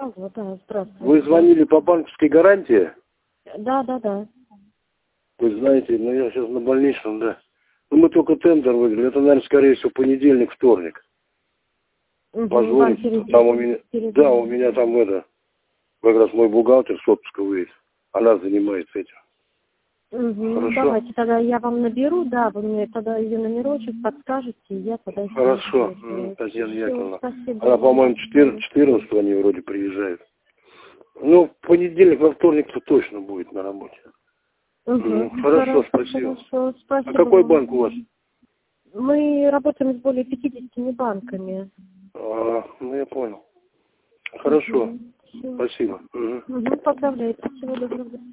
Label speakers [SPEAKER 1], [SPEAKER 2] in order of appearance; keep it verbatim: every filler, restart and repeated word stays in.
[SPEAKER 1] Алло, да, здравствуйте.
[SPEAKER 2] Вы звонили по банковской гарантии?
[SPEAKER 1] Да, да, да.
[SPEAKER 2] Вы знаете, ну я сейчас на больничном, да. Ну мы только тендер выиграли. Это, наверное, скорее всего, понедельник, вторник.
[SPEAKER 1] Угу,
[SPEAKER 2] Позвоните. Там у меня, да, у меня там это, как раз мой бухгалтер с отпуска выйдет. Она занимается этим.
[SPEAKER 1] Угу,
[SPEAKER 2] Хорошо?
[SPEAKER 1] давайте тогда я вам наберу, да, вы мне тогда ее номерочек подскажете, и я тогда...
[SPEAKER 2] Хорошо, м, Татьяна Яковлевна.
[SPEAKER 1] Спасибо.
[SPEAKER 2] Она, по-моему, четырнадцатого они вроде приезжают. Ну, в понедельник, во вторник-то точно будет на работе.
[SPEAKER 1] Угу.
[SPEAKER 2] М, Хорошо, спасибо.
[SPEAKER 1] Хорошо, спасибо.
[SPEAKER 2] А какой
[SPEAKER 1] вам.
[SPEAKER 2] банк у вас?
[SPEAKER 1] Мы работаем с более пятидесятью банками.
[SPEAKER 2] А, ну, я понял. Хорошо.
[SPEAKER 1] Угу.
[SPEAKER 2] Спасибо. Угу.
[SPEAKER 1] Угу, поздравляю. Всего доброго.